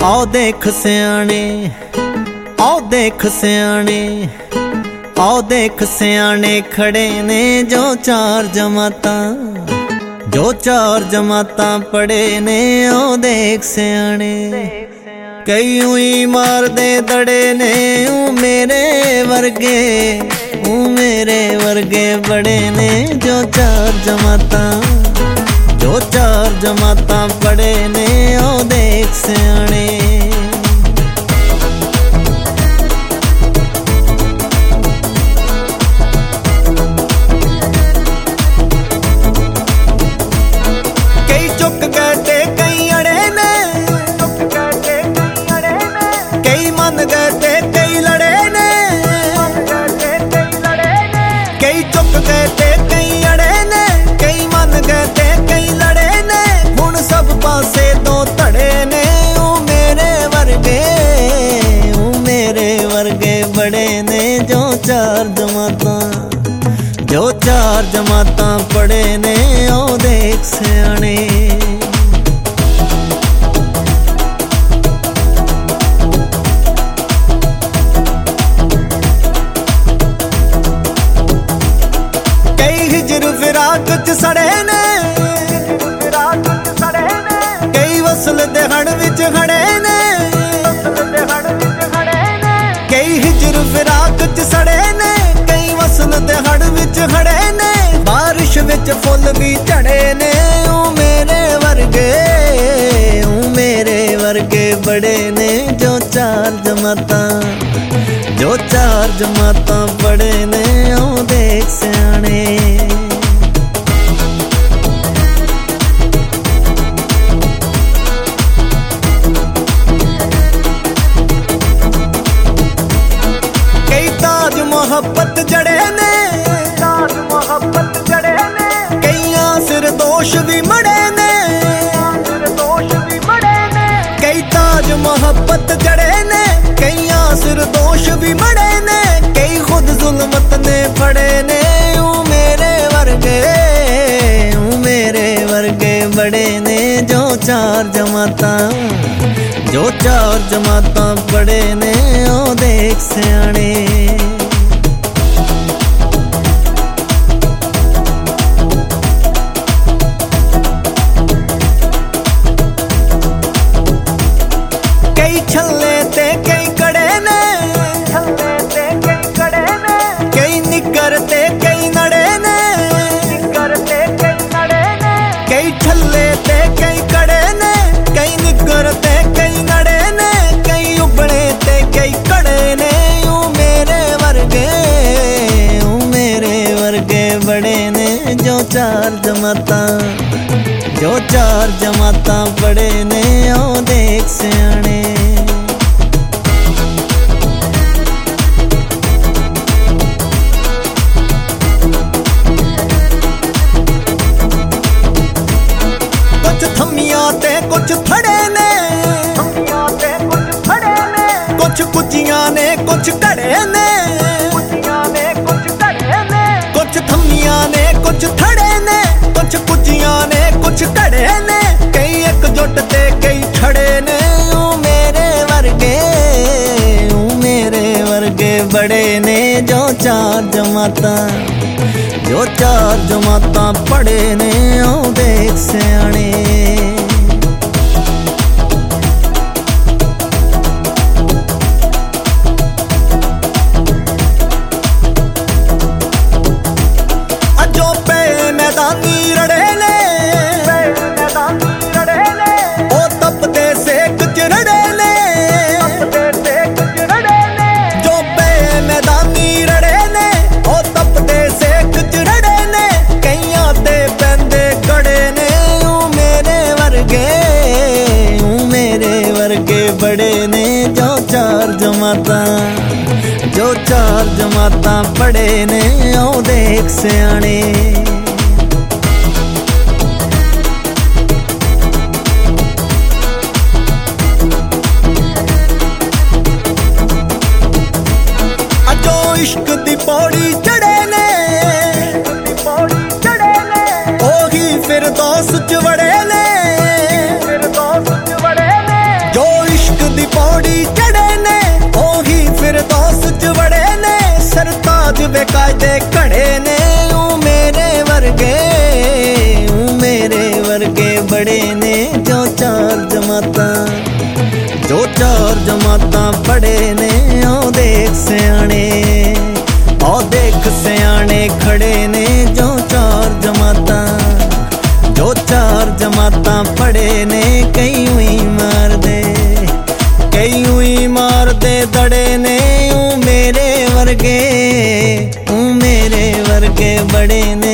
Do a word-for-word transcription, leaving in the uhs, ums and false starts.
आओ देख सियाने, आओ देख सियाने, आओ देख सियाने खड़े ने जो चार जमाता, जो चार जमाता पढ़े ने। आओ देख सियाने कई उई मार दे दड़े ने, ऊ मेरे वर्गे, ऊ मेरे वर्गे बड़े ने। जो चार जमाता, जो चार जमाता पढ़े ने। आओ देख सियाने कई चुक गए ते कई अड़े ने, कई मन गए ते कई लड़े ने, कई चुक गए ते कई अड़े ने, कई मन गए ते कई लड़े ने। हुण सब पासे तो धड़े ने, ओ मेरे वर्गे, ओ मेरे वर्गे बड़े ने। जो चार जमाता, जो चार जमाता पढ़े ने। आओ देख सियाने कई हिजर फिराक च सड़े ने, कई वसल दे हड़ विच खड़े ने, कई हिजर फिराक च सड़े ने, कई वसल दे हड़ विच खड़े ने। बारिश विच फुल भी झड़े ने, ओ मेरे वर्गे, ओ मेरे वर्गे बड़े ने। जो चार जमाता, जो चार जमाता पढ़े ने। आओ देख सियाने कई ताज मोहब्बत जड़े ने, ताज मोहब्बत जड़े ने। कई सिर दोष भी मड़े ने, सिर दोष भी मड़े ने। कई ताज मोहब्बत जड़े ने, कई सिर दोष भी मड़े ने। कई खुद जुल्मत ने पड़े ने, ओ मेरे वर्गे, ओ मेरे वर्गे बड़े ने। जो चार जमाता, जो चार जमाता पढ़े ने। आओ देख सियाने कई छल्ले ते कई कड़े ने, छल्ले ते कई कड़े ने। कई निकर ते कई नड़े ने, निकर ते कई नड़े ने। कई छल्ले ते कई कड़े ने, कई निकर ते कई नड़े ने। कई उबड़े ते कई कड़े ने, ओ मेरे वर्गे, ओ मेरे वर्गे बड़े ने। जो चार जमाता, जो चार जमाता पढ़े ने। आओ देख सियाने कुछ थमिया ते कुछ थड़े ने, थमिया ते कुछ थड़े ने। कुछ कुचियां ने कुछ कड़े ने, कुचियां ने कुछ कड़े ने। कुछ थमिया ने कुछ थड़े ने, कुछ कुचियां ने कुछ कड़े ने। कई एकजुट ते कई छड़े ने, ओ मेरे वर्गे, ओ मेरे वर्गे बड़े ने। जो चार जमाता, जो चार जमाता पढ़े ने। आओ देख सियाने अजो पे मैदानी रड़े ने, मैदानी रड़े ने। ओ तपदे सेक च रड़े ने, तपदे सेक च रड़े ने। जो पे मैदानी रड़े ने, ओ तपदे सेक च रड़े ने। कईयां ते पैंदे गड़े ने, ओ मेरे वर्गे, ओ मेरे वर्गे बड़े ने। जो चार जमाता, जो चार जमाता पढ़े ने। आओ देख सियाने अजो इश्क दी पौड़ी चढ़े ने, पौड़ी चढ़े ने। ओही फिर दोस्त च वड़े ने, फिर दोस्त च वड़े ने। जो इश्क ते खड़े ने ऊ मेरे वर्गे, ऊ मेरे वर्गे बड़े ने जो चार जमातां, जो चार जमातां पढ़े ने। ओ देख सियाणे, ओ देख सियाणे खड़े ने जो चार जमातां, जो चार जमातां पढ़े ने। कई हुई मार दे, कई हुई मार दे दड़े ने ऊ मेरे वर्गे, ऊ मेरे वर्गे बड़े ने।